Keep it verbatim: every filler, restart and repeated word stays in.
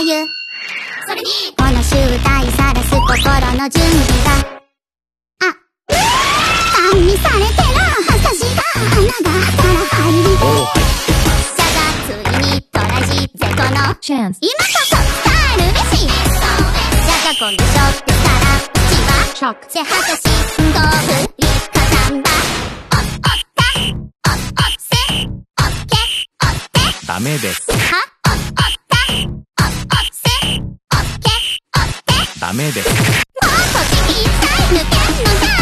いうそれにこの集大さらす心の準備があ管理されてるはさしが穴があったら入りじゃがついにトラジ絶好のチャンス今こそ伝えるべしじゃが今度ショックからうちはショックせはかしんごぶりかたんだおっおったおっおっせおっけおってダメですはおっおったおっおっせおっけおってダメですもうこっち一切抜けんのじゃ